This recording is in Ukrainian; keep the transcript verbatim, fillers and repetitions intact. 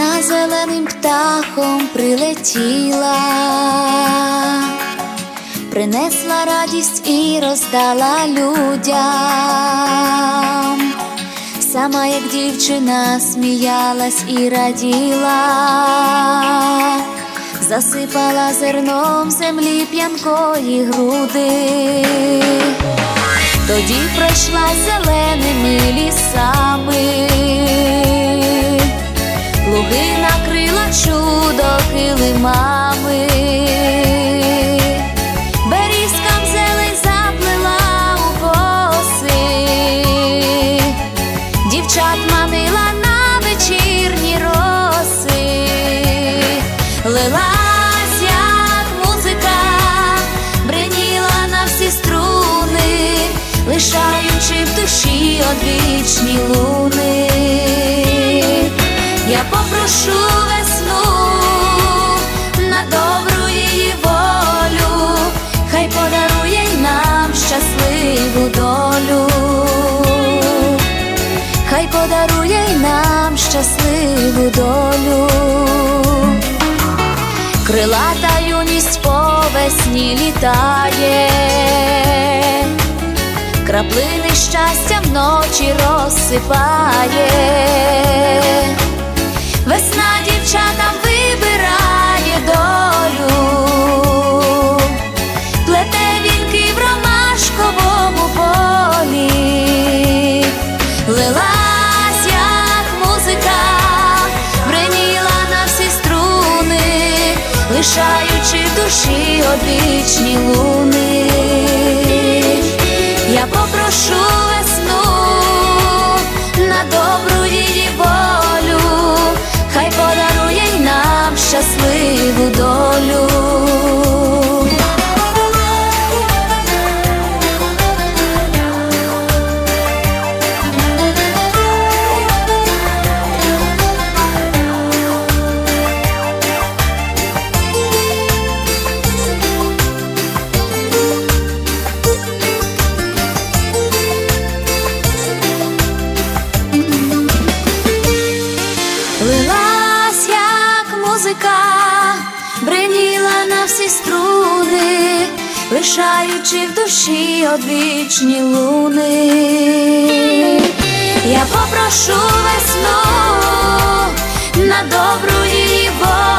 весна зеленим птахом прилетіла, принесла радість і роздала людям. Сама, як дівчина, сміялась і раділа, засипала зерном землі п'янкої груди. Тоді пройшла зеленими лісами, луги накрила чудо килимами, берізкам зелень заплела у коси, дівчат манила на вечірні роси. Лилась, як музика, бреніла на всі струни, лишаючи в душі одвічні луни. Я попрошу весну на добру її волю, хай подарує й нам щасливу долю, хай подарує й нам щасливу долю. Крилата юність по весні літає, краплини щастя вночі розсипає. Весна дівчатам вибирає долю, плете вінки в ромашковому полі. Лилась, як музика, бреніла на всі струни, лишаючи в душі одвічні луни. Я попрошу весну на добру її волю, хай подарує й нам щасливу долю. Лилась, як музика, бреніла на всі струни, лишаючи в душі одвічні луни. Я попрошу весну на добру її волю,